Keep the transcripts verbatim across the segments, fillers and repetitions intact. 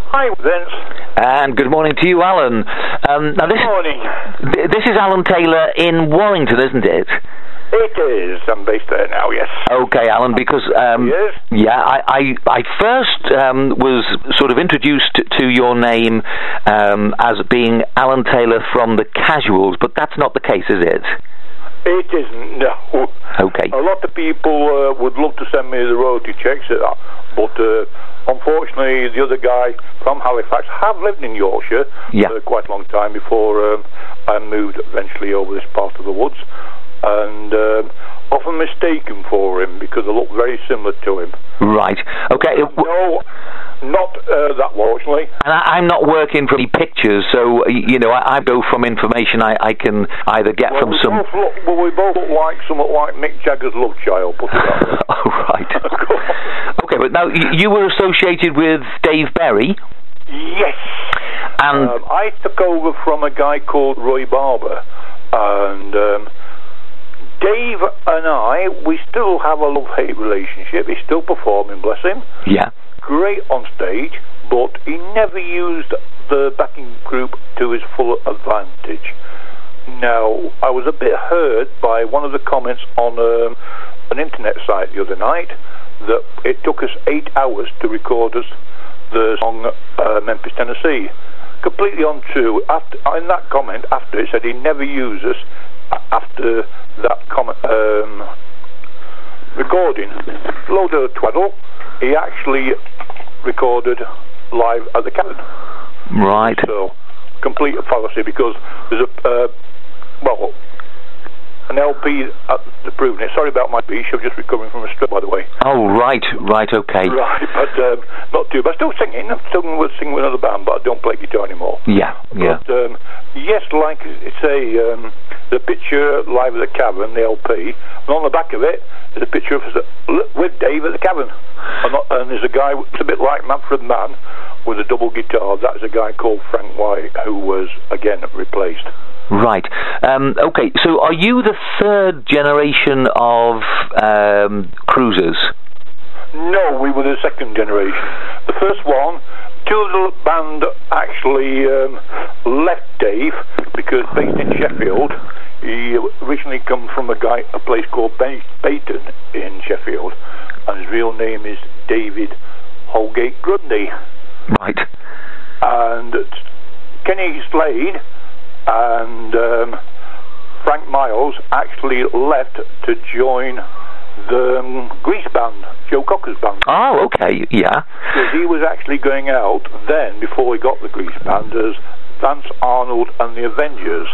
Hi, Vince. And good morning to you, Alan. Um, now this, good morning. Th- this is Alan Taylor in Warrington, isn't it? It is. I'm based there now, yes. Okay, Alan, because um, yes. yeah, I, I, I first um, was sort of introduced to your name um, as being Alan Taylor from the Casuals, but that's not the case, is it? It isn't, no. Okay. A lot of people uh, would love to send me the royalty checks, uh, but uh, unfortunately the other guy from Halifax, have lived in Yorkshire yeah. for quite a long time before um, I moved eventually over this part of the woods, and um, often mistaken for him because I look very similar to him. Right. Okay. No, not uh, that fortunately. And I, I'm not working from any pictures, so you know I, I go from information I, I can either get well, from we some. Both look, well, we both look like somewhat like Mick Jagger's love child. Put it that way. Oh right. Okay, but now you, you were associated with Dave Berry. Yes. And um, I took over from a guy called Roy Barber, and um, Dave and I, we still have a love-hate relationship. He's still performing, bless him. Yeah. Great on stage, but he never used the backing group to his full advantage. Now, I was a bit hurt by one of the comments on um, an internet site the other night that it took us eight hours to record us the song uh, Memphis, Tennessee. Completely untrue. After, in that comment, after it said he never used us after that comment, um, recording. Load of twaddle. He actually recorded live at the Cavern. Right. So, complete fallacy because there's a, uh, well, an L P at the proving it. Sorry about my speech, I'm just recovering from a stroke, by the way. Oh, right, right, okay. Right, but um, not too bad. Still singing. I'm still singing with another band, but I don't play guitar anymore. Yeah, yeah. But, um, yes, like I say, um, the picture live at the Cavern, the L P, and on the back of it is a picture of us with Dave at the Cavern. And, and there's a guy, it's a bit like Manfred Mann, with a double guitar. That's a guy called Frank White, who was, again, replaced. Right. Um, okay, so are you the third generation of um, cruisers? No, we were the second generation. The first one, two of the band actually um, left Dave because based in Sheffield, he originally come from a guy, a place called Bayton in Sheffield, and his real name is David Holgate Grundy. Right. And Kenny Slade and um, Frank Miles actually left to join the um, Grease band, Joe Cocker's band. Oh, okay, yeah. Because he was actually going out then, before he got the Grease band, as Vance Arnold and the Avengers.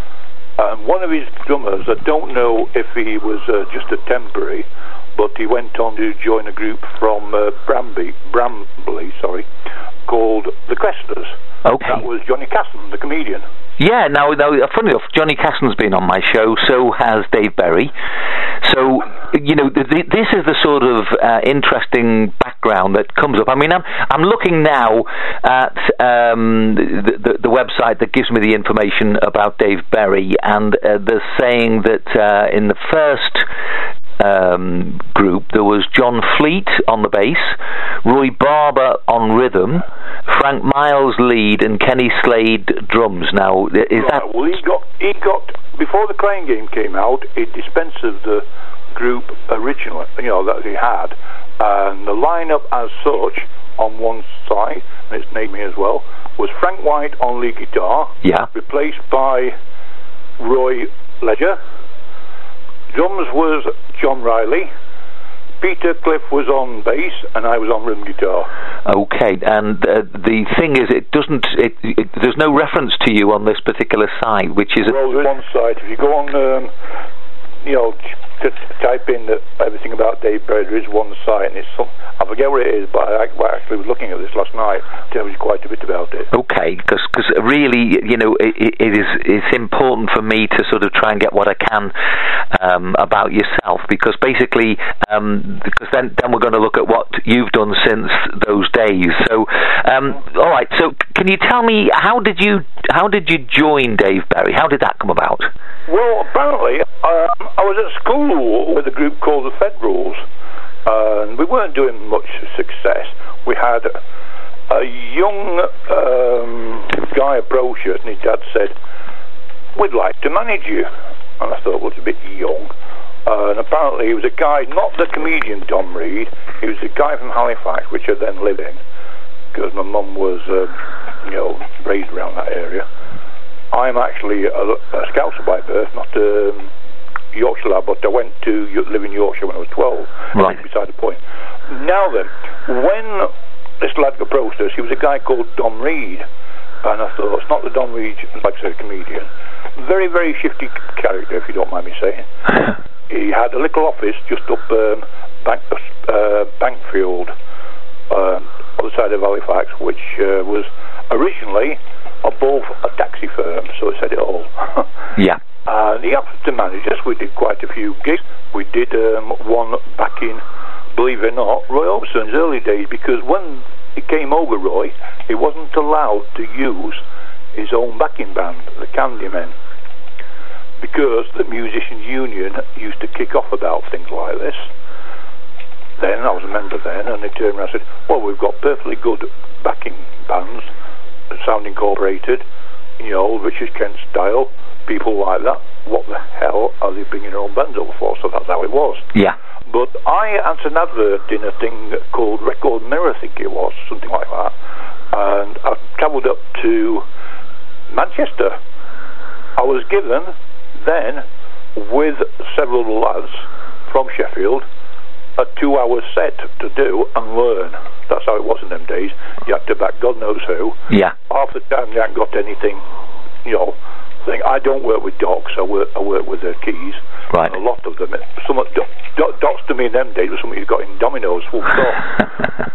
And one of his drummers, I don't know if he was uh, just a temporary, but he went on to join a group from uh, Bramby, Brambley, sorry, called the Cresters. Okay. That was Johnny Casson, the comedian. Yeah, now, now, funny enough, Johnny Casson's been on my show, so has Dave Berry. So, you know, th- th- this is the sort of uh, interesting background that comes up. I mean, I'm I'm looking now at um, the, the, the website that gives me the information about Dave Berry, and uh, they're saying that uh, in the first Um, group there was John Fleet on the bass, Roy Barber on rhythm, Frank Miles lead, and Kenny Slade drums. Now, is right, that? Well, he got he got before the Crane Game came out. He dispensed of the group originally, you know, that he had, and the lineup as such on one side, and it's named me as well, was Frank White on lead guitar, Yeah. replaced by Roy Ledger. Drums was John Riley. Peter Cliff was on bass, and I was on rhythm guitar. Okay, and uh, the thing is, it doesn't. It, it, there's no reference to you on this particular site, which is well, there's one site. If you go on, um, you know, to, to type in the, everything about Dave Berry, there is one site, and it's some, I forget what it is, but I, I actually was looking at this last night. Tells you quite a bit about it. Okay, because really, you know, it, it is it's important for me to sort of try and get what I can um, about yourself, because basically, um, because then then we're going to look at what you've done since those days. So, um, all right. So, can you tell me how did you how did you join Dave Berry? How did that come about? Well, apparently, um, I was at school with a group called the Federals, and we weren't doing much success. We had a young um, guy approached us, and his dad said, "We'd like to manage you." And I thought, well, it's a bit young. Uh, and apparently he was a guy, not the comedian Tom Reed, he was a guy from Halifax, which I then lived in, because my mum was, uh, you know, raised around that area. I'm actually a, a Scouser by birth, not a um, Yorkshire lad, but I went to live in Yorkshire when I was twelve. Right. Beside the point. Now then, when this lad approached us, he was a guy called Dom Reed, and I thought, it's not the Dom Reed, like I said, comedian. Very, very shifty character, if you don't mind me saying. He had a little office just up um, Bank, uh, Bankfield, uh, other side of Halifax, which uh, was originally above a taxi firm, so it said it all. Yeah. And he happened to manage us. We did quite a few gigs. We did um, one back in, believe it or not, Roy Orbison's early days, because when he came over, Roy, he wasn't allowed to use his own backing band, the Candymen, because the Musicians Union used to kick off about things like this. Then, I was a member then, and they turned around and said, well, we've got perfectly good backing bands, Sound Incorporated, you know, Richard Kent style, people like that. What the hell are they bringing their own bands over for? So that's how it was. Yeah. But I answered an advert in a thing called Record Mirror, I think it was, something like that, and I travelled up to Manchester. I was given then, with several lads from Sheffield, a two-hour set to do and learn. That's how it was in them days. You had to back God knows who. Yeah. Half the time you hadn't got anything, you know. Thing. I don't work with docs. I work. I work with the keys. Right. A lot of them. Some of, do, do, docs to me in them days was something you got in Domino's, full stop.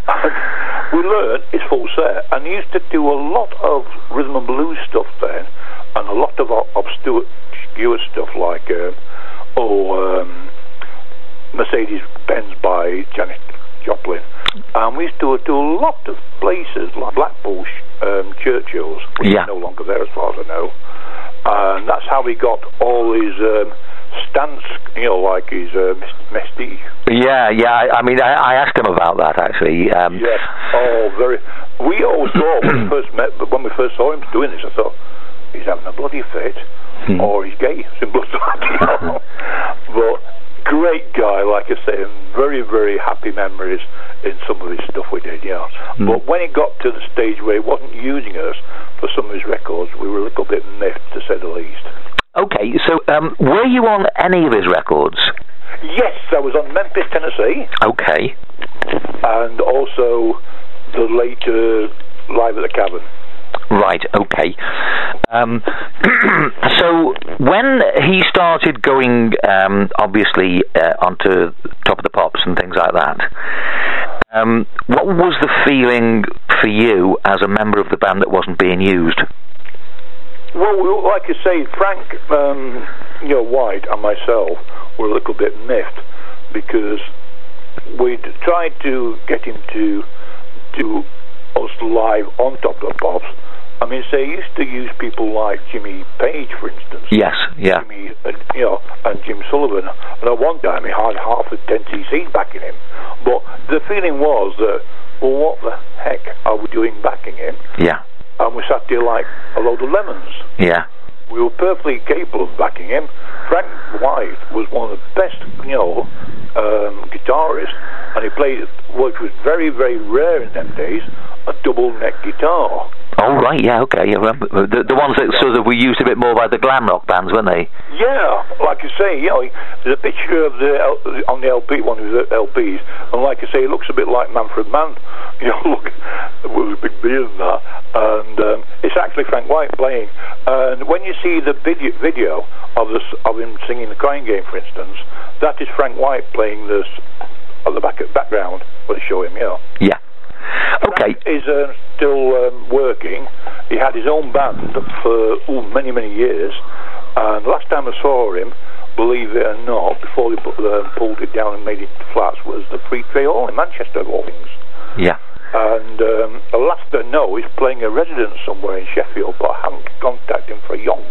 We learned it's full set, and he used to do a lot of rhythm and blues stuff then, and a lot of obscure stuff like um, oh um, Mercedes Benz by Janis Joplin, and we used to do a lot of places like Blackpool um, Churchills, which yeah. is no longer there as far as I know. And that's how he got all his um, stance, you know, like his uh, Mestige. Yeah, yeah. I, I mean, I, I asked him about that actually. Um, yes. Oh, very. We always thought when we first met, but when we first saw him doing this, I thought he's having a bloody fit, hmm. or he's gay. Simple as that. But great guy, like I say, and very, very happy memories in some of his stuff we did. Yeah. Hmm. But when it got to the stage where he wasn't using us for some of his records, we were a little bit miffed, to say the least. Okay, so um, were you on any of his records? Yes, I was on Memphis, Tennessee. Okay. And also the later Live at the Cavern. Right, okay. Um, so when he started going, um, obviously, uh, onto Top of the Pops and things like that, um, what was the feeling for you as a member of the band that wasn't being used? Well, like I say, Frank, um, you know, White and myself were a little bit miffed because we'd tried to get him to do us live on Top of the Pops. I mean, say, he used to use people like Jimmy Page, for instance. Yes, yeah. Jimmy, and, you know, and Jim Sullivan. And at one time, he had half the ten C Cs backing him. But the feeling was that, well, what the heck are we doing backing him? Yeah. And we sat there like a load of lemons. Yeah. We were perfectly capable of backing him. Frank White was one of the best, you know, um, guitarists, and he played, which was very, very rare in them days, a double neck guitar. Oh, right, yeah, okay. Yeah, the, the ones that sort of were used a bit more by the glam rock bands, weren't they? Yeah, like I say, you know, there's a picture of the L- on the L P, one of the L Ps, and like I say, it looks a bit like Manfred Mann, you know, look, with a big beard and that, and um, it's actually Frank White playing. And when you see the video, video of this, of him singing the Crying Game, for instance, that is Frank White playing this at the back background where they show him, you know. Yeah. Okay. Frank is uh, still um, working. He had his own band for ooh, many, many years. And last time I saw him, believe it or not, before they put, uh, pulled it down and made it flats, was the Free Trade Hall in Manchester, of all things. Yeah. And um, the last I know, he's playing a residence somewhere in Sheffield, but I haven't contacted him for yonks.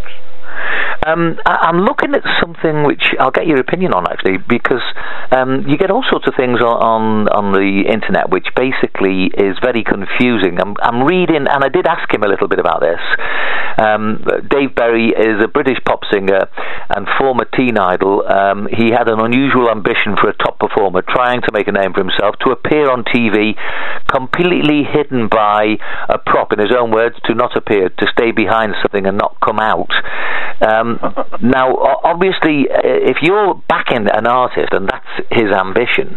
Um, I, I'm looking at something which I'll get your opinion on, actually, because um, you get all sorts of things on, on on the internet which basically is very confusing. I'm, I'm reading, and I did ask him a little bit about this. Um, Dave Berry is a British pop singer and former teen idol. Um, he had an unusual ambition for a top performer, trying to make a name for himself, to appear on T V, completely hidden by a prop, in his own words, to not appear, to stay behind something and not come out. Um, now, obviously, if you're backing an artist and that's his ambition,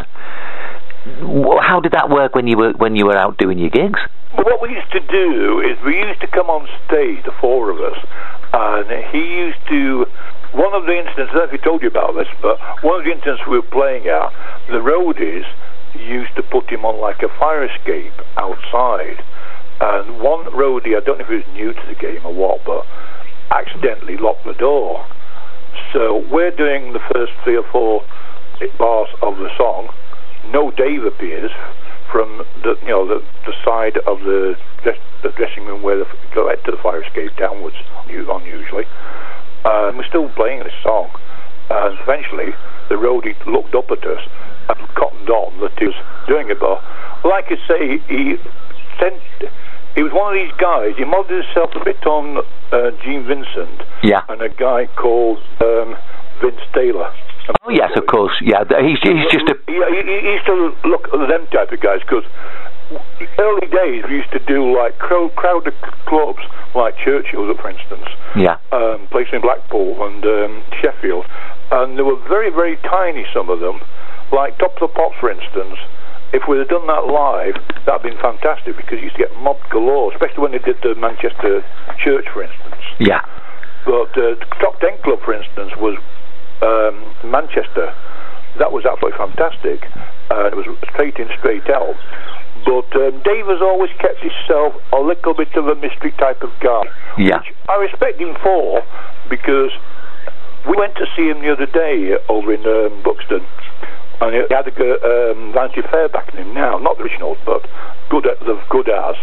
how did that work when you were when you were out doing your gigs? Well, what we used to do is we used to come on stage, the four of us, and he used to. One of the incidents, I don't know if he told you about this, but one of the incidents we were playing at, the roadies used to put him on like a fire escape outside, and one roadie, I don't know if he was new to the game or what, but accidentally locked the door. So we're doing the first three or four bars of the song. No Dave appears from the you know the, the side of the dress, the dressing room where the go to the fire escape downwards unusually. Uh, and we're still playing this song, and eventually the roadie looked up at us and cottoned on that he was doing it. But like I say, he sent. He was one of these guys. He modelled himself a bit on uh, Gene Vincent, yeah, and a guy called um, Vince Taylor. Oh yes, of course. Yeah, he's he's just a. He, he, he used to look at them type of guys because early days we used to do like crowd, crowded clubs like Churchill's, for instance. Yeah. Um, places in Blackpool and um, Sheffield, and they were very very tiny. Some of them, like Top of the Pops, for instance. If we'd have done that live, that'd been fantastic because you used to get mobbed galore, especially when they did the Manchester Church, for instance. Yeah. But uh, the Top Ten Club, for instance, was um, Manchester. That was absolutely fantastic. Uh, it was straight in, straight out. But um, Dave has always kept himself a little bit of a mystery type of guy. Yeah. Which I respect him for, because we went to see him the other day over in um, Buxton. And he had a um, Vanity Fair backing him now, not the original, but good as of good as.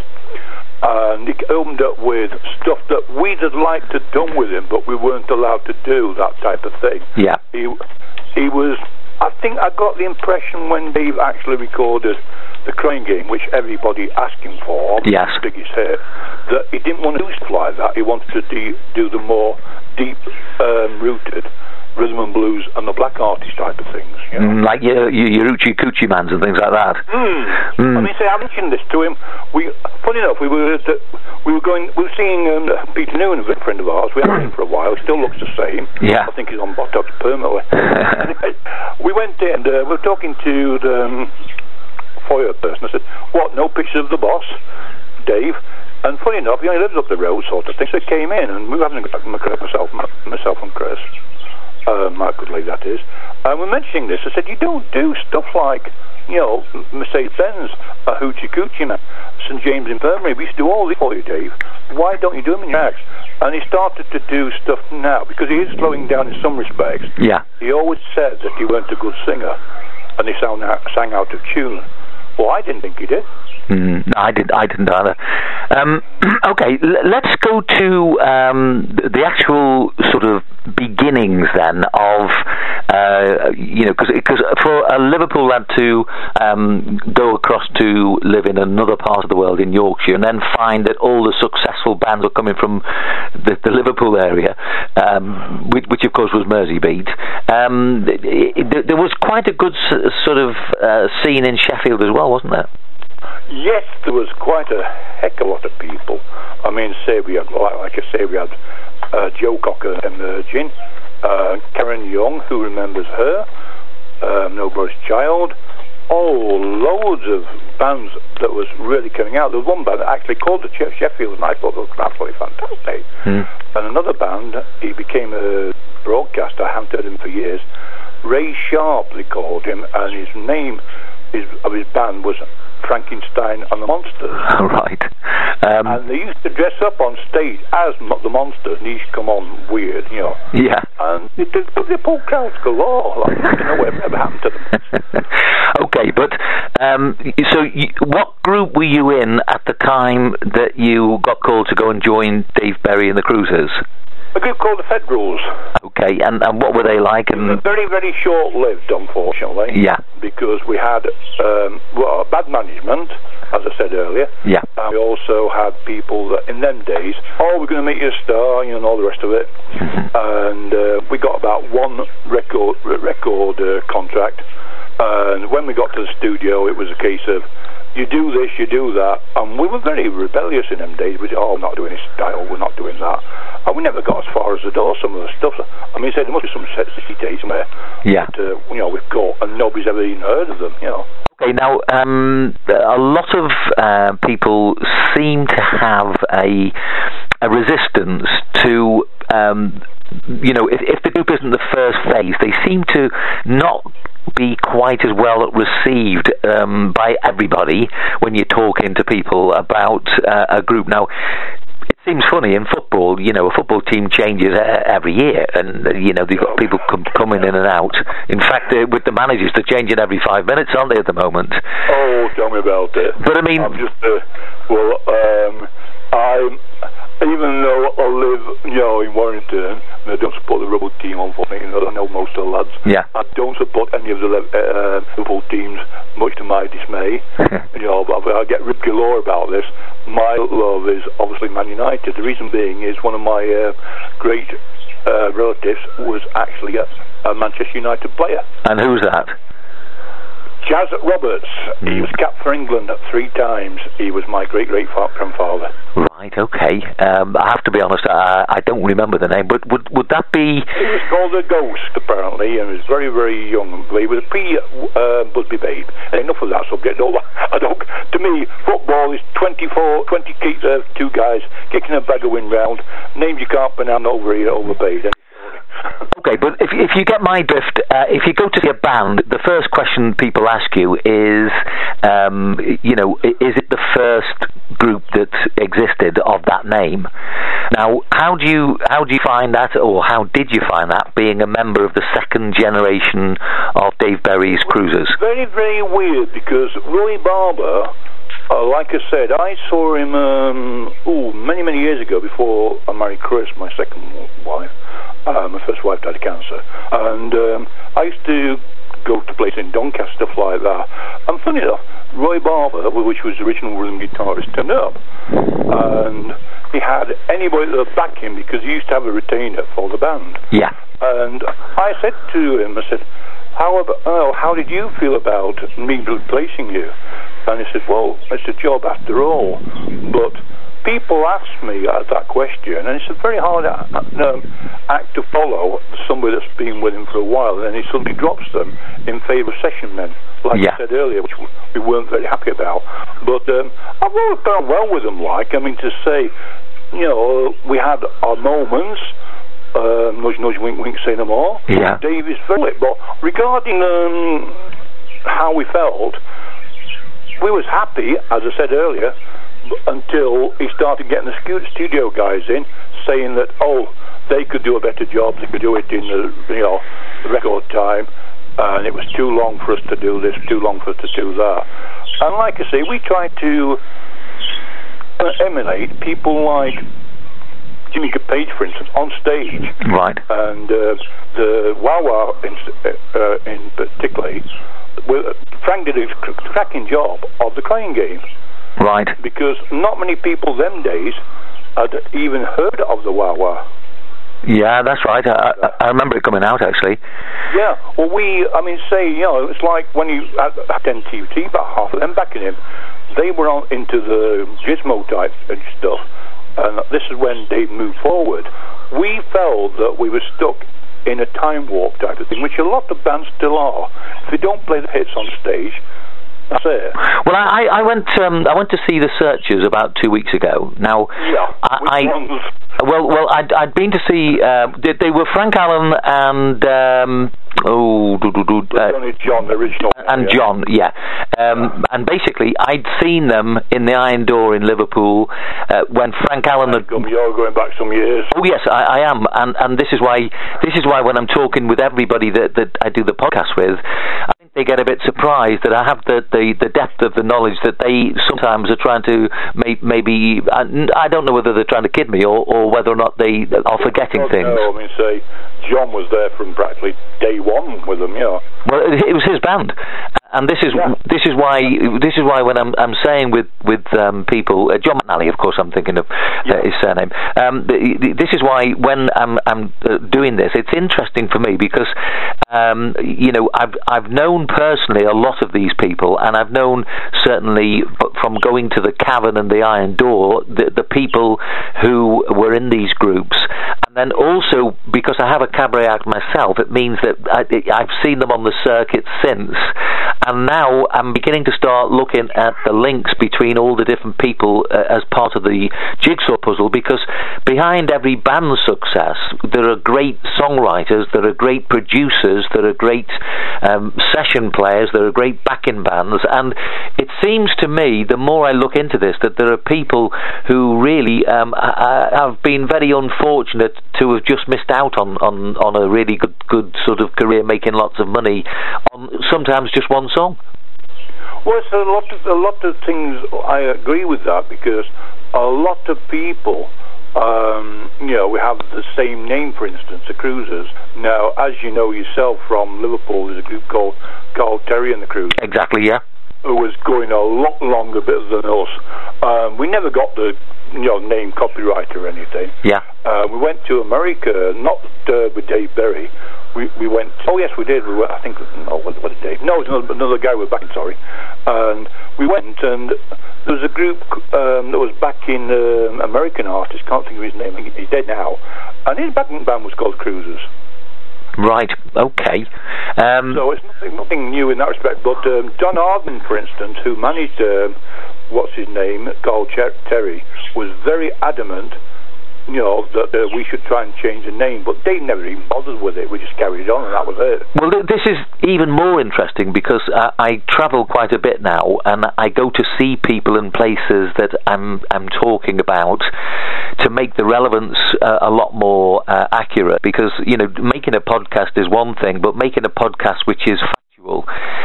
And he opened up with stuff that we'd have liked to have done with him, but we weren't allowed to do that type of thing. Yeah. He he was. I think I got the impression when Dave actually recorded the Crying Game, which everybody asked him for, yes, biggest hit, that he didn't want to do stuff like that. He wanted to de- do the more deep um, rooted rhythm and blues and the black artist type of things, you know? Mm, like your your, your Hoochie Coochie Mans and things like that. Mm. Mm. I mean, say I mentioned this to him. We, funny enough, we were uh, we were going, we were seeing um, Peter Noonan, a friend of ours. We haven't seen him for a while. He still looks the same. Yeah, I think he's on Botox permanently. Anyway, we went in and uh, we were talking to the um, foyer person. I said, "What? No picture of the boss, Dave?" And funny enough, he only lives up the road, sort of thing. So he came in, and we were having a go myself, myself and Chris. Uh, Mark Goodley, that is. And we're mentioning this. I said, you don't do stuff like, you know, Mercedes-Benz, a Hoochie Coochie Man, Saint James Infirmary. We used to do all this for you, Dave. Why don't you do them in your acts? And he started to do stuff now, because he is slowing down in some respects. Yeah. He always said that he weren't a good singer, and he sang out, sang out of tune. Well, I didn't think he did. Mm, no, I did. I didn't either. Um, okay, l- let's go to um, the actual sort of beginnings then of uh, you know, because for a Liverpool lad to um, go across to live in another part of the world in Yorkshire and then find that all the successful bands were coming from the, the Liverpool area, um, which, which of course was Merseybeat. Um, it, it, there was quite a good s- sort of uh, scene in Sheffield as well, wasn't there? Yes, there was quite a heck of a lot of people. I mean, say we had, like I say, we had uh, Joe Cocker emerging, uh, Karen Young, who remembers her, um, Nobody's Child, oh, loads of bands that was really coming out. There was one band that actually called the Sheffield, and I thought that was absolutely fantastic. Mm. And another band, he became a broadcaster, I haven't heard him for years, Ray Sharp, they called him, and his name his, of his band was Frankenstein and the Monsters. All right. Um, and they used to dress up on stage as the Monsters, and he used to come on weird, you know. Yeah. And they, they pulled crowds galore. Like, I don't know whatever happened to them. Okay, but um, so you, what group were you in at the time that you got called to go and join Dave Berry and the Cruisers? A group called the Federals. Okay, and, and what were they like? And very, very short-lived, unfortunately. Yeah. Because we had um, well, bad management, as I said earlier. Yeah. And we also had people that, in them days, oh, we're going to make you a star, you know, and all the rest of it. And uh, we got about one record record uh, contract. And when we got to the studio, it was a case of, you do this, you do that, and we were very rebellious in them days. We said, oh, I'm not doing this style, we're not doing that. And we never got as far as the door, some of the stuff. I mean, said there must be some sexy days somewhere. Yeah. That, uh, you know, we've got, and nobody's ever even heard of them, you know. Okay, now, um, a lot of uh, people seem to have a, a resistance to, um, you know, if, if the group isn't the first phase, they seem to not be quite as well received um, by everybody when you're talking to people about uh, a group. Now, it seems funny in football, you know, a football team changes uh, every year, and uh, you know, they've got people com- coming in and out. In fact, uh, with the managers, they're changing every five minutes, aren't they, at the moment? Oh, tell me about it. But I mean, I'm just uh, well, um, I'm even though I live, you know, in Warrington, and I don't support the Rebel team, unfortunately, I know most of the lads. Yeah. I don't support any of the uh, Rebel teams, much to my dismay. You know, but I get rib galore about this. My love is obviously Man United. The reason being is one of my uh, great uh, relatives was actually a, a Manchester United player. And who's that? Jazz Roberts. Mm. He was capped for England three times. He was my great-great-grandfather. Right, okay. Um, I have to be honest, I, I don't remember the name, but would would that be... He was called a Ghost, apparently, and he was very, very young. He was a pre-Busby uh, babe. Enough of that subject. No, I don't... To me, football is twenty-four, twenty uh, two guys kicking a bag of wind round. Names you can't pronounce over here, overpaid. Okay, but if if you get my drift, uh, if you go to see a band, the first question people ask you is, um, you know, is it the first group that existed of that name? Now, how do you how do you find that, or how did you find that, being a member of the second generation of Dave Berry's Cruisers? Very, very weird, because Roy Barber, uh, like I said, I saw him um, ooh, many, many years ago before I married Chris, my second wife. Uh, my first wife died of cancer, and um, I used to go to places in Doncaster, stuff like that. And funny enough, Roy Barber, which was the original rhythm guitarist, turned up, and he had anybody that would back him, because he used to have a retainer for the band. Yeah. And I said to him, I said, "How about, oh, how did you feel about me replacing you?" And he said, "Well, it's a job after all." But people ask me uh, that question, and it's a very hard uh, um, act to follow, somebody that's been with him for a while, and then he suddenly drops them in favour of session men, like yeah. I said earlier, which we weren't very happy about. But um, I've always done well with them, like, I mean, to say, you know, we had our moments, uh, nudge, nudge, wink, wink, say no more. Yeah. Dave is very, but regarding um, how we felt, we was happy, as I said earlier, until he started getting the studio guys in, saying that, oh, they could do a better job, they could do it in the, you know, record time, and it was too long for us to do this, too long for us to do that. And like I say, we tried to emulate people like Jimmy Page, for instance, on stage. Right. And uh, the Wah Wah in, uh, in particularly, Frank did a cracking job of the Crying Game. Right. Because not many people them days had even heard of the Wah Wah. Yeah, that's right. I, I, I remember it coming out, actually. Yeah. Well, we, I mean, say, you know, it's like when you had, had N T T, about half of them backing him, they were on into the gizmo type and stuff, and this is when Dave moved forward. We felt that we were stuck in a time warp type of thing, which a lot of bands still are. If they don't play the hits on stage, that's it. Well, I, I went um, I went to see the Searchers about two weeks ago. Now, yeah, I, I well, well, I'd, I'd been to see. Uh, they, they were Frank Allen and um, oh, do, do, do, uh, John, the original, and yeah. John, yeah. Um, and basically, I'd seen them in the Iron Door in Liverpool uh, when Frank Allen had. You're going back some years. Oh yes, I, I am, and and this is why this is why when I'm talking with everybody that that I do the podcast with, I think they get a bit surprised that I have the, the, the depth of the knowledge that they sometimes are trying to may, maybe I don't know whether they're trying to kid me or, or whether or not they are forgetting things. No, I mean, say John was there from practically day one with them, yeah. Well, it was his band, and this is yeah. this is why this is why when I'm I'm saying with with um, people, uh, John McNally, of course, I'm thinking of uh, yeah. his surname. Um, the, the, this is why when I'm I'm uh, doing this, it's interesting for me because um, you know I've I've known personally a lot of these people, and I've known certainly from going to the Cavern and the Iron Door the the people who were in these groups. And then also, because I have a cabaret act myself, it means that I, I've seen them on the circuit since. And now I'm beginning to start looking at the links between all the different people uh, as part of the jigsaw puzzle, because behind every band's success, there are great songwriters, there are great producers, there are great um, session players, there are great backing bands. And it seems to me, the more I look into this, that there are people who really um, have been very unfortunate to have just missed out on, on, on a really good good sort of career, making lots of money on sometimes just one song. Well, it's a lot of a lot of things. I agree with that, because a lot of people, um, you know, we have the same name, for instance, the Cruisers. Now, as you know yourself from Liverpool, there's a group called Carl Terry and the Cruisers. Exactly, yeah. Who was going a lot longer bit than us. Um, we never got the you know name copyright or anything. Yeah. Uh, we went to America, not uh, with Dave Berry. We we went. Oh yes, we did. We went, I think. No, what was it, Dave? No, it was another, another guy. We're back. Sorry. And we went, and there was a group um, that was back in uh, American artist. Can't think of his name. He's dead now. And his backing band was called Cruisers. Right, okay. Um, so it's nothing, nothing new in that respect, but um, Don Arden, for instance, who managed, um, what's his name, Carl Cher- Terry, was very adamant, you know, that uh, we should try and change the name, but they never even bothered with it. We just carried on, and that was it. Well, th- this is even more interesting, because uh, I travel quite a bit now, and I go to see people in places that I'm I'm talking about to make the relevance uh, a lot more uh, accurate, because, you know, making a podcast is one thing, but making a podcast which is factual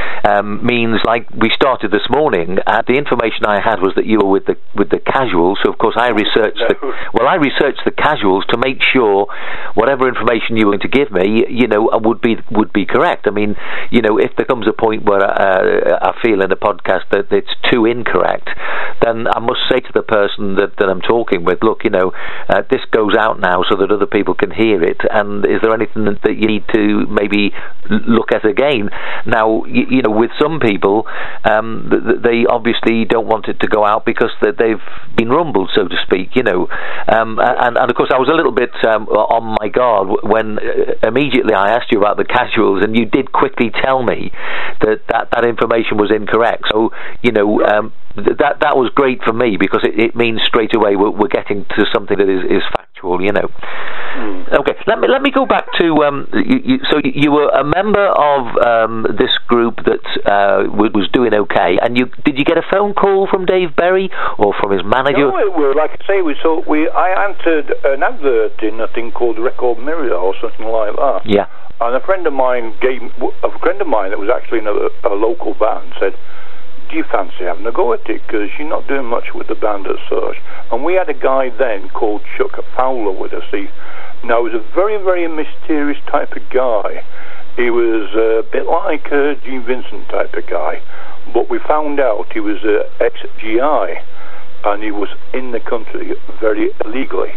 Um, means, like we started this morning, uh, the information I had was that you were with the with the Casuals, so of course I researched no. the, well I researched the Casuals to make sure whatever information you were going to give me, you know, would be would be correct. I mean, you know, if there comes a point where uh, I feel in a podcast that it's too incorrect, then I must say to the person that, that I'm talking with, look, you know, uh, this goes out now so that other people can hear it, and is there anything that, that you need to maybe look at again? Now, you, you know, with some people, um, they obviously don't want it to go out because they've been rumbled, so to speak, you know. Um, and, and of course, I was a little bit um, on my guard when uh, immediately I asked you about the Casuals, and you did quickly tell me that that, that information was incorrect. So, you know, um, th- that that was great for me, because it, it means straight away we're, we're getting to something that is, is factual, you know. Mm. Okay, let me let me go back to um, you, you, so you were a member of um, this group that uh, was doing okay, and you did you get a phone call from Dave Berry or from his manager? No, it was, like I say, we saw we I entered an advert in a thing called Record Mirror or something like that. Yeah. And a friend of mine gave a friend of mine that was actually in a, a local band said, do you fancy having a go at it, because you're not doing much with the band as such. And we had a guy then called Chuck Fowler with us. He, now he was a very, very mysterious type of guy. He was a bit like a Gene Vincent type of guy, but we found out he was a ex-G I, and he was in the country very illegally.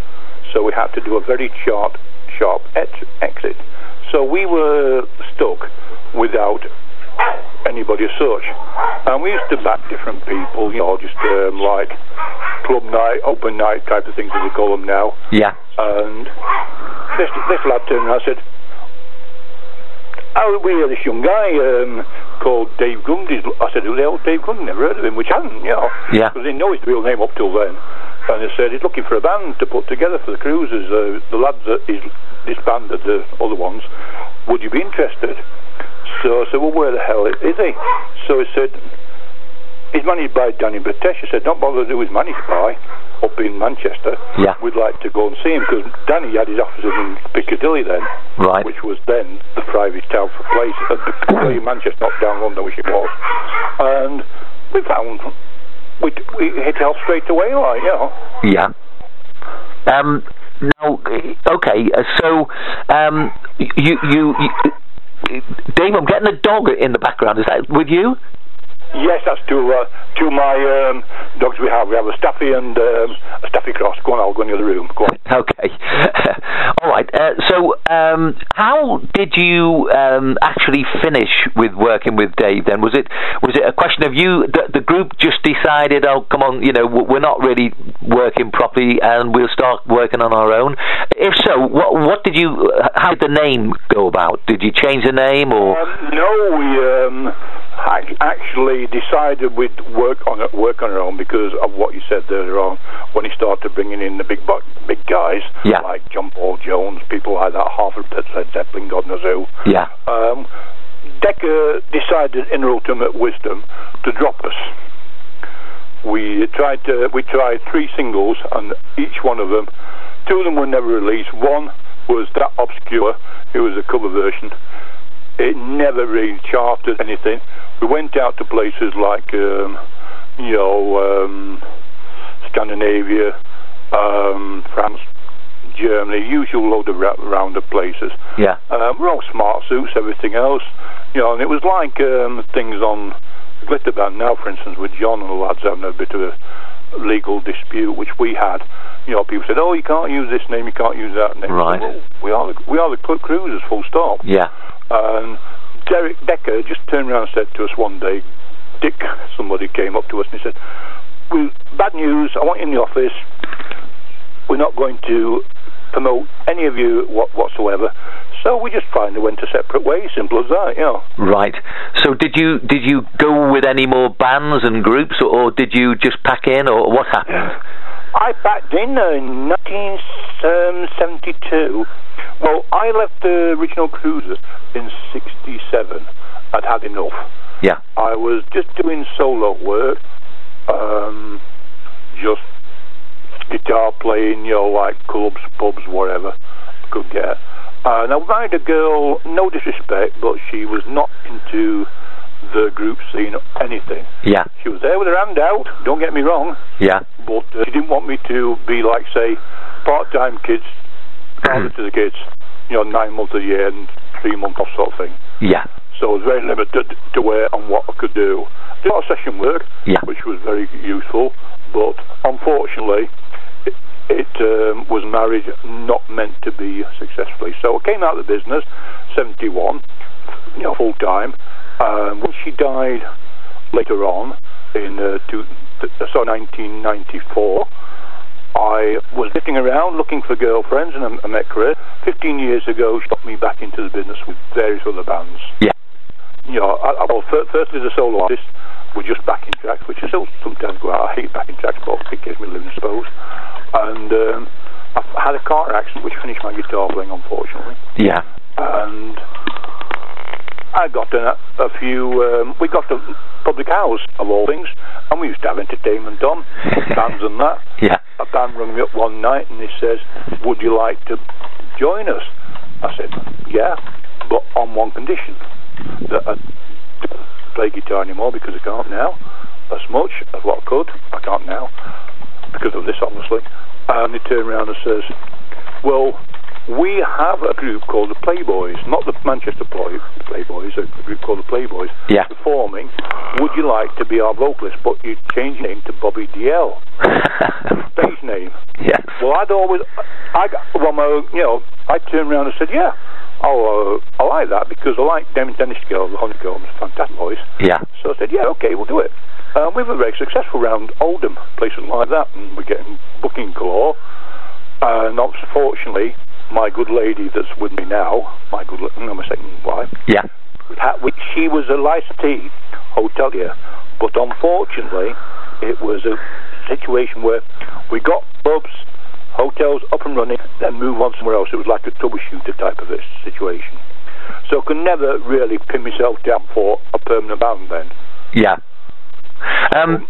So we had to do a very sharp, sharp ex- exit. So we were stuck without anybody as such, and we used to back different people, you know, just um, like club night, open night type of things as they call them now. Yeah. And this this lad turned and I said, "Oh, we had this young guy um, called Dave Grundy." I said, "Who the hell is Dave Grundy? Never heard of him," which I hadn't, you know, yeah, because they didn't know his real name up till then. And they said he's looking for a band to put together for the Cruisers. Uh, the lads that is disbanded, the other ones. Would you be interested? So I said, well, where the hell is he? So he said, he's managed by Danny Batesh. I said, don't bother to do his managed by up in Manchester. Yeah. We'd like to go and see him, because Danny had his offices in Piccadilly then, right. which was then the private town for place. Uh, Piccadilly in Manchester, not down London, which it was. And we found, we, we hit it off straight away, like, you know. Yeah. Um, now, okay, so, um, you, you, you, Dave, I'm getting a dog in the background. Is that with you? Yes, that's two, uh, two of my um, dogs we have. We have a Staffy and um, a Staffy Cross. Go on, I'll go in the other room. Go on. Okay. All right. Uh, so, um, how did you um, actually finish with working with Dave then? Was it was it a question of you, the, the group just decided, oh, come on, you know, we're not really working properly and we'll start working on our own? If so, what what did you, how did the name go about? Did you change the name or? Um, no, we... Um, I actually decided we'd work on it, work on our own because of what you said earlier on when he started bringing in the big big guys yeah. like John Paul Jones, people like that, Harvard, Led Zeppelin, God knows who. Yeah. Um, Decca decided, in her ultimate wisdom, to drop us. We tried to, we tried three singles, and each one of them, two of them were never released. One was That Obscure. It was a cover version. It never really charted anything. We went out to places like, um, you know, um, Scandinavia, um, France, Germany, usual load of ra- round-up places. Yeah. Um, we're all smart suits, everything else. You know, and it was like um, things on the Glitter Band now, for instance, with John and the lads having a bit of a legal dispute, which we had. You know, people said, oh, you can't use this name, you can't use that name. Right. Well, we are the, we are the Cruisers, full stop. Yeah. And Derek Decker just turned around and said to us one day, Dick, somebody came up to us and he said, we, bad news, I want you in the office. We're not going to promote any of you what, whatsoever. So we just finally went a separate way, simple as that, you know. Right. So did you did you go with any more bands and groups, or, or did you just pack in, or what happened? I packed in uh, in nineteen seventy-two. Well, I left the original Cruiser in sixty-seven. I'd had enough. Yeah. I was just doing solo work, um, just guitar playing, you know, like clubs, pubs, whatever I could get. And I married a girl, no disrespect, but she was not into the group scene or anything. Yeah. She was there with her hand out, don't get me wrong. Yeah. But uh, she didn't want me to be like, say, part-time kids, father to the kids, you know, nine months a year and three months off sort of thing. Yeah. So I was very limited to where and what I could do. Did a lot of session work, yeah. which was very useful, but unfortunately, it, it um, was marriage not meant to be successfully. So I came out of the business, seventy-one, you know, full time. Um, when she died later on in uh, two, so nineteen ninety-four, I was looking around looking for girlfriends, and I, I met Chris. Fifteen years ago, she got me back into the business with various other bands. Yeah. You know, I, I, well, firstly as a solo artist, we're just backing tracks, which I still sometimes go out. I hate backing tracks, but it gives me a living, I suppose. And um, I had a car accident, which finished my guitar playing, unfortunately. Yeah. And I got a, a few, um, we got a public house, of all things, and we used to have entertainment on, bands and that. Yeah. A band rang me up one night and he says, would you like to join us? I said, yeah, but on one condition, that I don't play guitar anymore, because I can't now, as much as what I could. I can't now, because of this, obviously. And he turned around and says, well, we have a group called the Playboys, not the Manchester Play, Playboys, a group called the Playboys, yeah. performing. Would you like to be our vocalist? But you change your name to Bobby D L. Stage name. Yes. Well, I'd always, I got, well, my, you know, I turned around and said, yeah, oh, uh, I like that, because I like Damon Dennis Girl, the Honeycombs, fantastic voice. Yeah. So I said, yeah, okay, we'll do it. Um, we were very successful around Oldham, places like that, and we're getting booking galore. And unfortunately, my good lady that's with me now, my good, no, my second wife, yeah, had, we, she was a licensee hotelier, but unfortunately, it was a situation where we got pubs, hotels up and running, then move on somewhere else. It was like a troubleshooter type of a situation. So I could never really pin myself down for a permanent band then. Yeah. Um,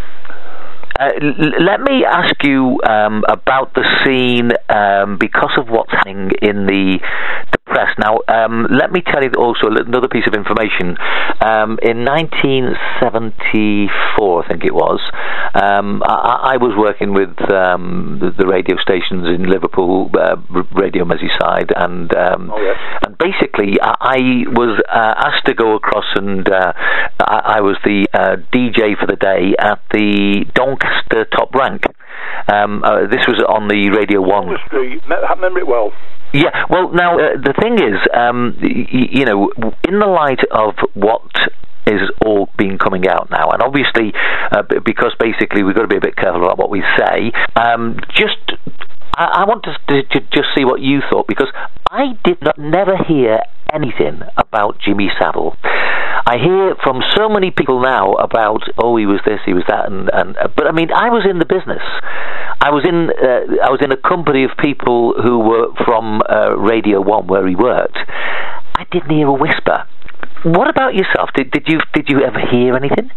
Uh, l- let me ask you um, about the scene um, because of what's happening in the, the press. Now, um, let me tell you also another piece of information. Um, in nineteen seventy-four, I think it was, um, I, I was working with um, the, the radio stations in Liverpool, uh, Radio Merseyside, and um, oh, yes. and basically I, I was uh, asked to go across, and uh, I, I was the uh, D J for the day at the Doncaster Top Rank. Um, uh, this was on the Radio One. Street. I remember it well. Yeah, well, now, uh, the thing is, um, y- you know, in the light of what is all been coming out now, and obviously, uh, b- because basically we've got to be a bit careful about what we say, um, just, I, I want to, to, to just see what you thought, because I did not never hear anything about Jimmy Savile. I hear from so many people now about, oh, he was this, he was that, and, and uh, but I mean, I was in the business. I was in uh, I was in a company of people who were from uh, Radio One where he worked. I didn't hear a whisper. What about yourself? Did did you did you ever hear anything?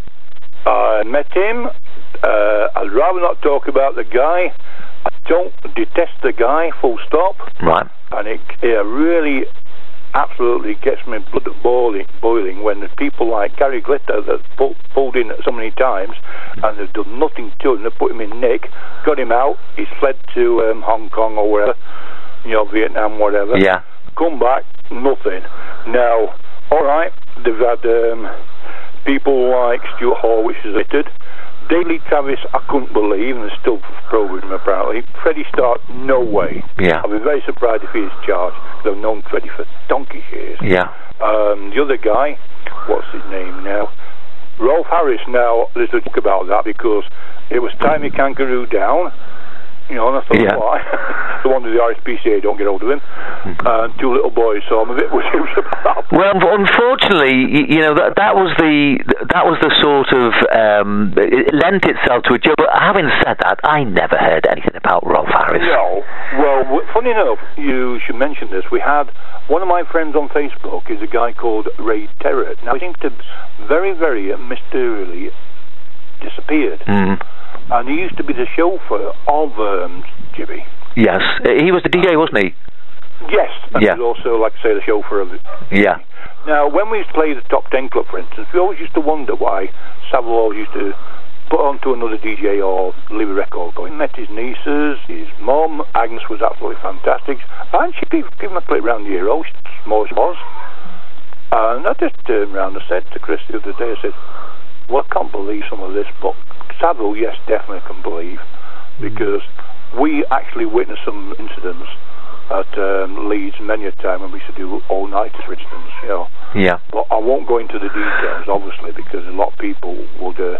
I met him. Uh, I'd rather not talk about the guy. I don't detest the guy. Full stop. Right. And it, it really. Absolutely gets my blood boiling, boiling when the people like Gary Glitter that pull, pulled in so many times and they've done nothing to him. They put him in nick, got him out. He's fled to um, Hong Kong or wherever, you know, Vietnam, whatever. Yeah. Come back, nothing. Now, all right, they've had um, people like Stuart Hall, which is littered. Daley Travis, I couldn't believe, and they're still probing him apparently. Freddie Stark, no way. Yeah. I'd be very surprised if he is charged. They've known Freddie for donkey's years. Yeah. Um, the other guy, what's his name now? Rolf Harris. Now, there's a talk about that because it was Timey Kangaroo down. You know, and I thought, yeah. why? The one with the R S P C A, don't get hold of him. Mm-hmm. Uh, two little boys, so I'm a bit worried about that. Well, unfortunately, you know, that that was the that was the sort of um, it lent itself to a joke. But having said that, I never heard anything about Rolf Harris. No. Well, funny enough, you should mention this. We had one of my friends on Facebook is a guy called Ray Terrett. Now, he seemed to very, very mysteriously disappeared. Mm. And he used to be the chauffeur of um, Jimmy. Yes, he was the D J, wasn't he? Yes, and yeah. he was also, like I say, the chauffeur of it. Yeah. Now, when we used to play the Top Ten Club, for instance, we always used to wonder why Savile always used to put on to another D J or leave a record going. He met his nieces, his mum, Agnes was absolutely fantastic, and she gave, gave him a plate round the hero, small as she was. And I just turned around and said to Chris the other day, I said, well, I can't believe some of this, but Savile, yes, definitely can believe, because we actually witnessed some incidents at um, Leeds many a time when we used to do all-nighters, for instance, you know. Yeah. But I won't go into the details, obviously, because a lot of people would uh,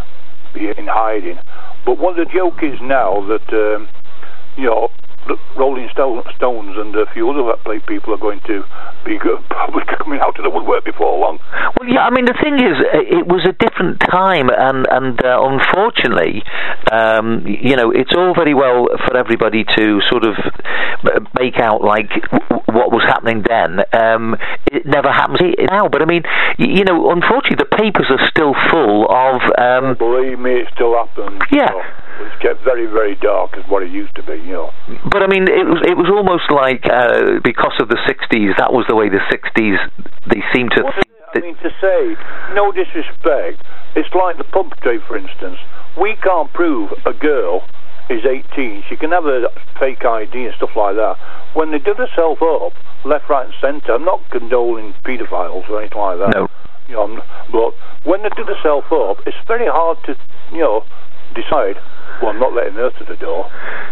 be in hiding. But what the joke is now that, um, you know, the Rolling Stone, Stones and a few other people are going to be probably coming out of the woodwork before long. Well, yeah, I mean, the thing is, it was a different time, and, and uh, unfortunately, um, you know, it's all very well for everybody to sort of make out like w- what was happening then. Um, it never happens now, but I mean, you know, unfortunately, the papers are still full of... Um, Believe me, it still happens. Yeah. You know. It's kept very, very dark as what it used to be, you know. But I mean, it was it was almost like uh, because of the sixties, that was the way the sixties they seemed to. What is it? I mean, to say no disrespect, it's like the pub trade, for instance. We can't prove a girl is eighteen. She can have a fake I D and stuff like that. When they do themselves up, left, right, and centre, I'm not condoning paedophiles or anything like that. No. You know, but when they do themselves up, it's very hard to, you know, decide. Well, I'm not letting her to the door.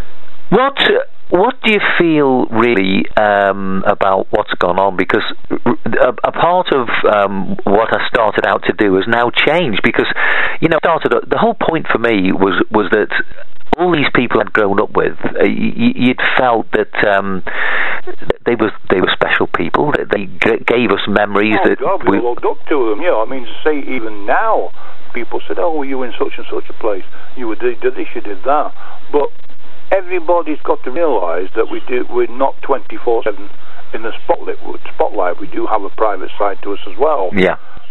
What What do you feel really um, about what's gone on? Because a, a part of um, what I started out to do has now changed. Because, you know, started the whole point for me was was that all these people I'd grown up with, uh, y- you'd felt that um, they were they were special people. That they g- gave us memories. Oh, that God, we looked up to them. You know, I mean, to say even now. People said, oh, you were in such and such a place. You were did this, you did that. But everybody's got to realise that we do, we're not twenty-four seven in the spotlight. Spotlight. We do have a private side to us as well. Yeah.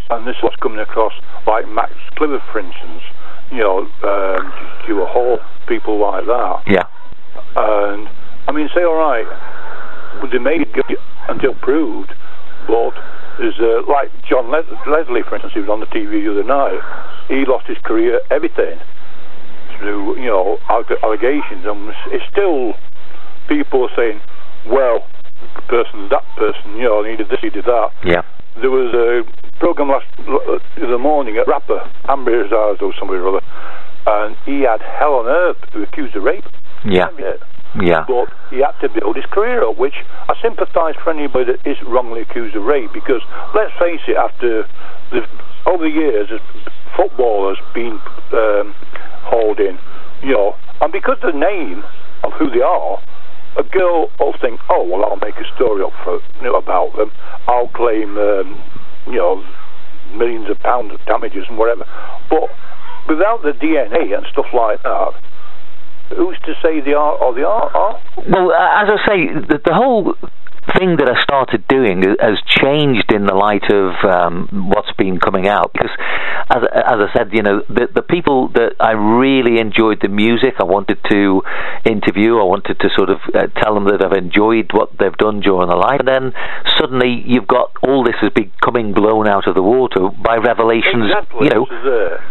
and this was coming across like Max Clifford, for instance, you know, um, Stuart Hall, people like that. Yeah. And, I mean, say, all right, they made it guilty until proved, but there's, uh, like John Les- Leslie, for instance, he was on the T V the other night, he lost his career, everything, through, you know, allegations, and it's still, people are saying, well, the person, that person, you know, he did this, he did that. Yeah. There was a program last uh, the morning at Rapper, Amber's Eyes or somebody or other, and he had hell on earth to accuse of rape. Yeah. Yeah. But he had to build his career up, which I sympathise for anybody that is wrongly accused of rape, because let's face it, after the, over the years, football has been um, hauled in, you know, and because of the name of who they are, a girl will think, oh, well, I'll make a story up for, you know, about them. I'll claim, um, you know, millions of pounds of damages and whatever. But without the D N A and stuff like that, who's to say they are or they are? are? Well, uh, as I say, the, the whole thing that I started doing has changed in the light of um, what's been coming out, because as, as I said, you know, the, the people that I really enjoyed the music, I wanted to interview, I wanted to sort of uh, tell them that I've enjoyed what they've done during their life, and then suddenly you've got all this is becoming blown out of the water by revelations. Exactly. You know. This is it.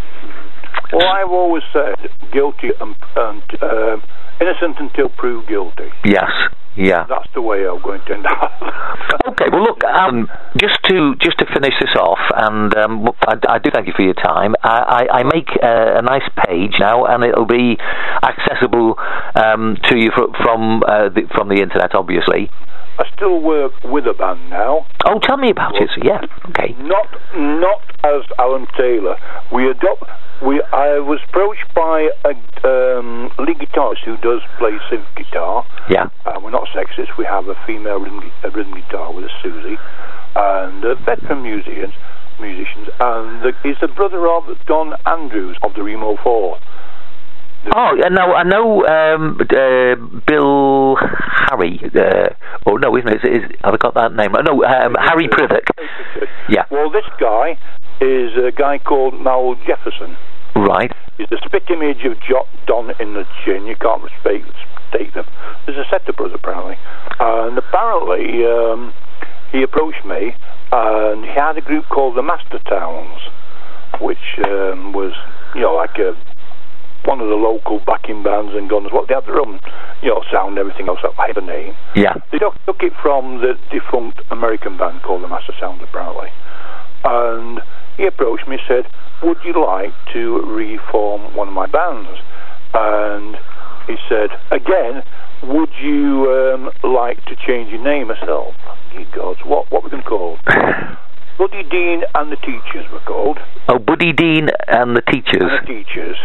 Well, I've always said guilty and, and um, innocent until proved guilty. Yes. Yeah, that's the way I'm going to end up. Okay, well, look, um, just to just to finish this off, and um, I, I do thank you for your time. I, I, I make a, a nice page now, and it'll be accessible um, to you fr- from uh, the, from the internet, obviously. I still work with a band now. Oh, tell me about well, it. Yeah, okay. Not not as Alan Taylor. We adopt. We I was approached by a um, lead guitarist who does play synth guitar. Yeah. Uh, we're not sexist. We have a female rhythm, a rhythm guitar with a Susie, and uh, veteran musicians. Musicians, and the, he's the brother of Don Andrews of the Remo Four. Oh, yeah, no, I know um, uh, Bill Harry. Uh, oh, no, isn't it? Is, is, have I got that name? No, um, Harry Privet. Yeah. Well, this guy is a guy called Mal Jefferson. Right. He's the spit image of jo- Don in the chin. You can't mistake them. There's a set of brothers, apparently. And apparently, um, he approached me, and he had a group called the Master Towns, which um, was, you know, like a... one of the local backing bands and guns. What they had their own, you know, sound and everything else. I have a name. Yeah. They took, took it from the defunct American band called the Master Sound, apparently. And he approached me and said, "Would you like to reform one of my bands?" And he said, "Again, would you um, like to change your name?" I said, "Oh, you gods, what what we're going to call?" Buddy Dean and the Teachers were called. Oh, Buddy Dean and the Teachers. And the Teachers.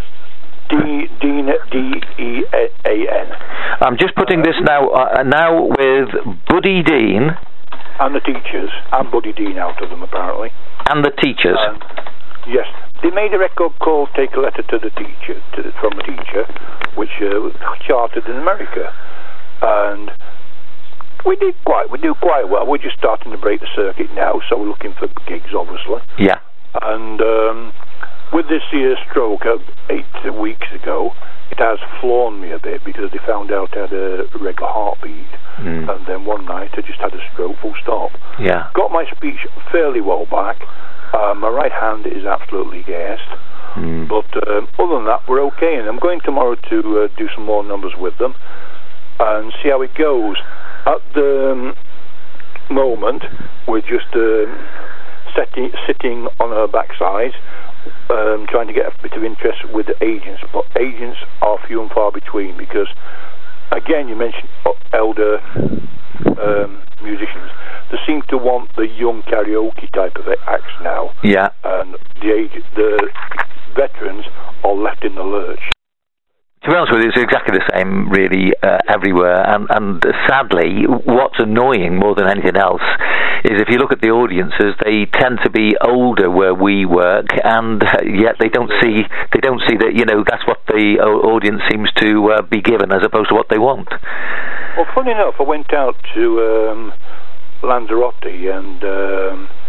D Dean D E A N. I'm just putting uh, this now uh, now with Buddy Dean and the Teachers, and Buddy Dean out of them apparently. And the Teachers. Um, yes, they made a record called "Take a Letter to the Teacher" to, from a Teacher, which uh, was charted in America, and we did quite we do quite well. We're just starting to break the circuit now, so we're looking for gigs, obviously. Yeah. And um, with this year's stroke of eight weeks ago, it has flown me a bit because they found out I had a regular heartbeat, mm. and then one night I just had a stroke, full stop. Yeah. Got my speech fairly well back. Uh, my right hand is absolutely gassed, mm. but um, other than that, we're okay. And I'm going tomorrow to uh, do some more numbers with them and see how it goes. At the um, moment, we're just um, setting, sitting on our backside. Um, trying to get a bit of interest with the agents, but agents are few and far between because, again, you mentioned elder um, musicians. They seem to want the young karaoke type of acts now. Yeah. And the age, the veterans are left in the lurch. To be honest with you, it's exactly the same, really, uh, everywhere. And, and sadly, what's annoying more than anything else is if you look at the audiences, they tend to be older where we work, and yet they don't see they don't see that, you know, that's what the audience seems to uh, be given as opposed to what they want. Well, funny enough, I went out to um, Lanzarote and um,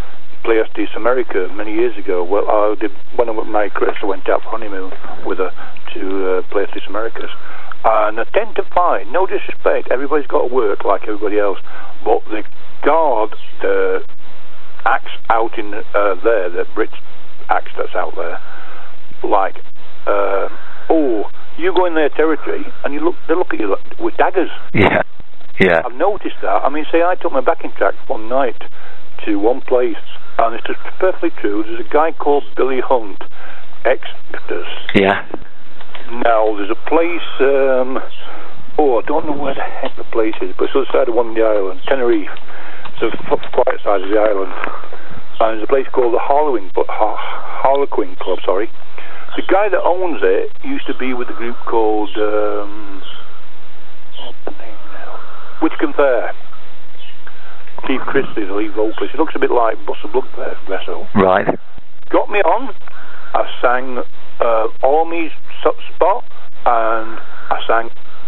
Players East America many years ago. Well, I did, when I married Chris, I went out for honeymoon with her to uh, Players East Americas. And I tend to find, no disrespect, everybody's got to work like everybody else, but the guard, the acts out in uh, there, the Brits acts that's out there, like, uh, oh, you go in their territory and you look, they look at you like, with daggers. Yeah, yeah. I've noticed that. I mean, say I took my backing track one night to one place, and it's just perfectly true. There's a guy called Billy Hunt, ex-Actors. Yeah. Now, there's a place, um, oh, I don't know where the heck the place is, but it's on the side of one of the islands, Tenerife. It's the quiet side of the island. And there's a place called the Harlequin, Harlequin Club, sorry. The guy that owns it used to be with a group called, um, what's the name now? Witchcombe Fair. Keith Christie, the lead vocalist. He looks a bit like Buster Blood Vessel. Right. Got me on. I sang uh, Army's Spot, and I sang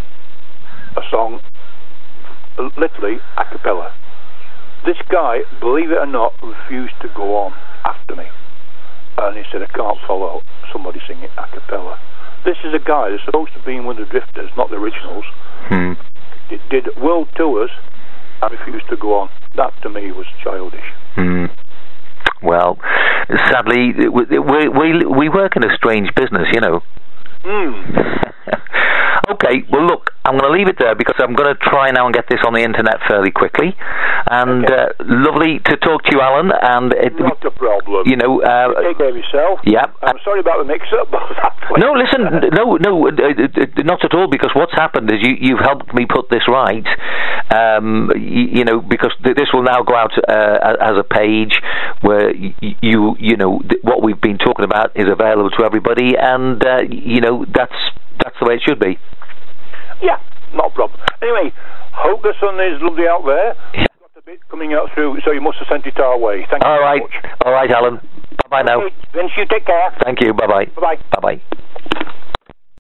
a song, literally a cappella. This guy, believe it or not, refused to go on after me, and he said, I can't follow somebody singing a cappella. This is a guy that's supposed to be with the Drifters, not the originals. Hmm. Did, did world tours and refused to go on. That to me was childish. Hmm. Well, sadly, we, we we we work in a strange business, you know. Mm. Okay, well look, I'm going to leave it there because I'm going to try now and get this on the internet fairly quickly. And okay. uh, lovely to talk to you, Alan. And it, not a problem. You know, uh, you take care of yourself. Yeah. I'm sorry about the mix-up. No, listen, no, no, uh, not at all. Because what's happened is you you've helped me put this right. Um, you, you know, because th- this will now go out uh, as a page where y- you you know th- what we've been talking about is available to everybody, and uh, you know that's that's the way it should be. Yeah, not a problem. Anyway, hope the sun is lovely out there. Yeah. Got a bit coming out through, so you must have sent it our way. Thank you all very right. much. All right, Alan. Bye bye now. Okay, Vince, you take care. Thank you. Bye bye. Bye bye. Bye bye.